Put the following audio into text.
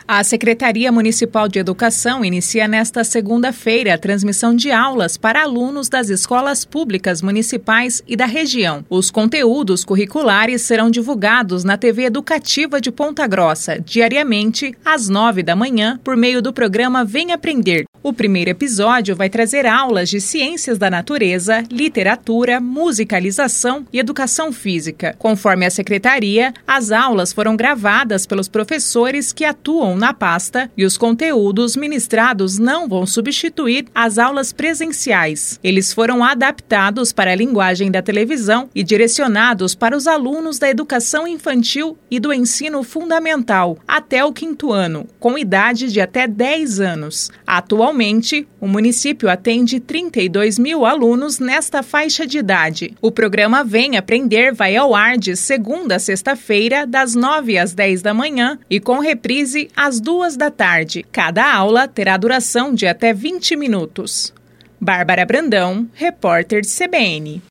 A Secretaria Municipal de Educação inicia nesta segunda-feira a transmissão de aulas para alunos das escolas públicas municipais e da região. Os conteúdos curriculares serão divulgados na TV Educativa de Ponta Grossa, diariamente, às 9 da manhã, por meio do programa Vem Aprender. O primeiro episódio vai trazer aulas de ciências da natureza, literatura, musicalização e educação física. Conforme a Secretaria, as aulas foram gravadas pelos professores que atuam na pasta e os conteúdos ministrados não vão substituir as aulas presenciais. Eles foram adaptados para a linguagem da televisão e direcionados para os alunos da educação infantil e do ensino fundamental até o 5º ano, com idade de até 10 anos. Atualmente, o município atende 32 mil alunos nesta faixa de idade. O programa Vem Aprender vai ao ar de segunda a sexta-feira, das 9 às 10 da manhã e com reprise às 2 da tarde. Cada aula terá duração de até 20 minutos. Bárbara Brandão, repórter de CBN.